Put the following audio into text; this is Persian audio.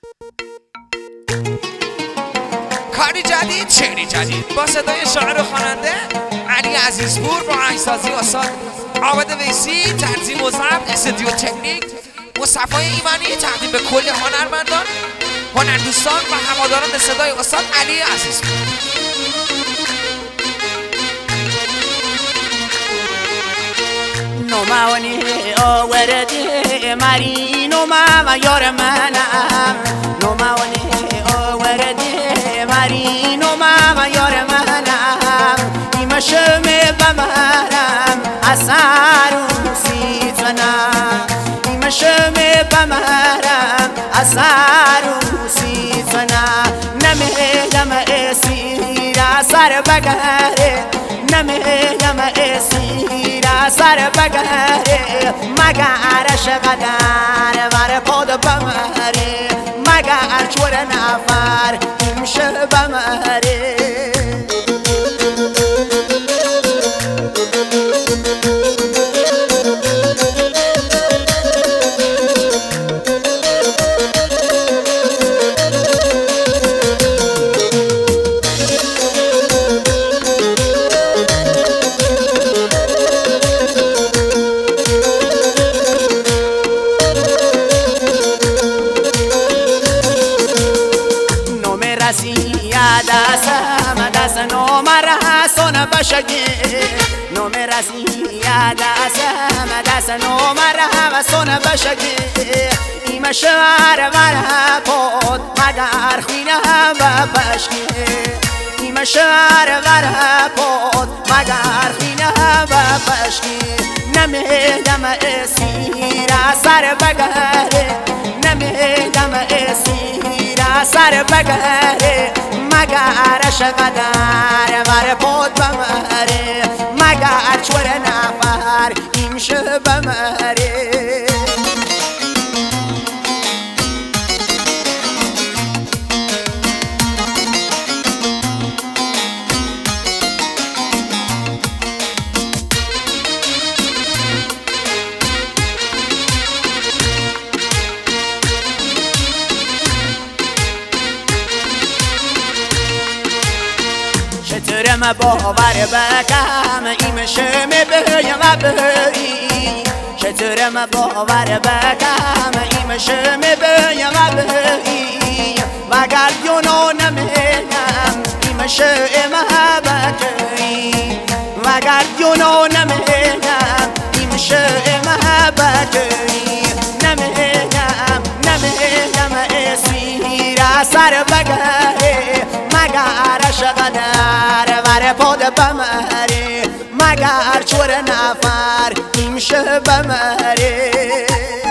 کاری جدید، شعری جدید با صدای شاعر و خواننده علی عزیزپور با آهنگسازی استاد عابد ویسی، تنظیم و ضبط استودیو تکنیک مصطفی ایمانی، تقدیم به کل هنرمندان، هنردوستان و هواداران صدای استاد علی عزیزپور. نوماونی آوردی مری نوما و یار منم، نوماونی آوردی مری نوما و یار منم، ایمشم بمرم اثر سیزنم، ایمشم بمرم اثر سیزنم، نمیدم اسیر سر بگره، نمیدم اسیر سر بگره، مگر قدر ور پاد بمره، مگر چور نفر میشه بمره. دست نومره سون بشگی نومره دست نومره سون بشگی ایمه شهر وره پود مگر خینه و بشگی ایمه شهر وره پود مگر خینه و بشگی نمیدم اسیر سر بگره نمیدم اسیر سر بگره مگر قدر ور پود بمره مگر چور نفر ایمشه بمره. چطورم باور بکم ایمشم بیم و بهی، چطورم باور بکم ایمشم بیم و بهی، وگر یونو نمینم ایمشم بکی، وگر یونو نمینم ایمشم بکی، نمینم اسیر سر بگره مگر قدر ور پاد بمره مگر چور نفر ایمشه بمره.